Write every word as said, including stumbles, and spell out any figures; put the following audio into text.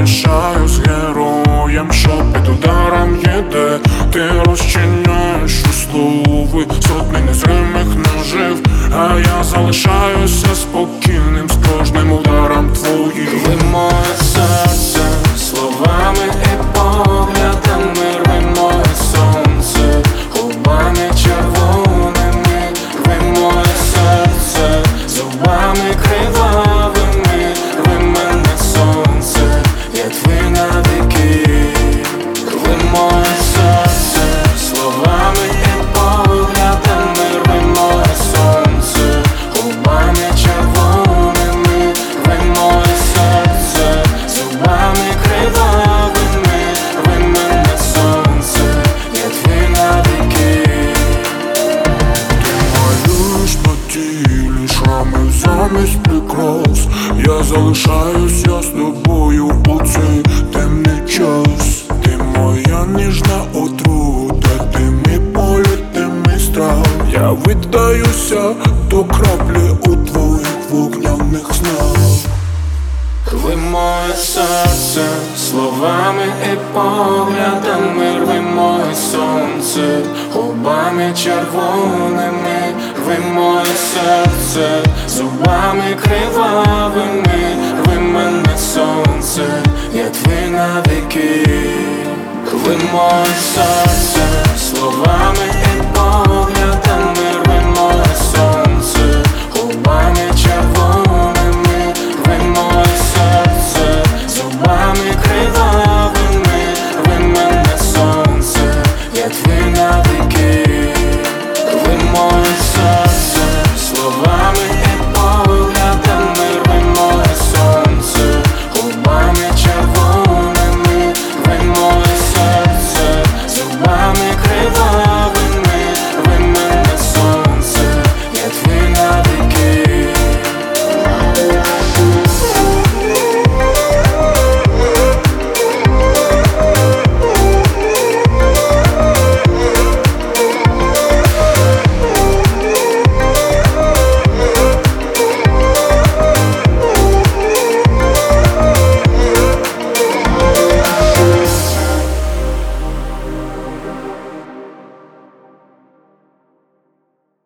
залишаюсь героєм, що під ударом їде. Ти розчиняєш у слови сотні незримих ножів, а я залишаюся спокійним з кожним ударом твоїх. Рви моє серце словами і поглядами, рви моє сонце губами червоними, рви моє серце зубами кривавими, рви мене сонце, я твій навіки. Рви моє серце словами і поглядами, рви моє сонце губами червоними, рви моє серце зубами кривавими, рви мене сонце, я твій навіки. Ти малюєш на тілі шрами замість прикрас. Я залишаюсь я з тобою у цей темний час. Ти моя ніжна отрута, ти мій політ, ти мій страх. Я віддаюся до краплі у твоїх вогняних снах. Рви моє серце словами і поглядами, рви моє сонце губами червоними, рви моє серце зубами кривавими.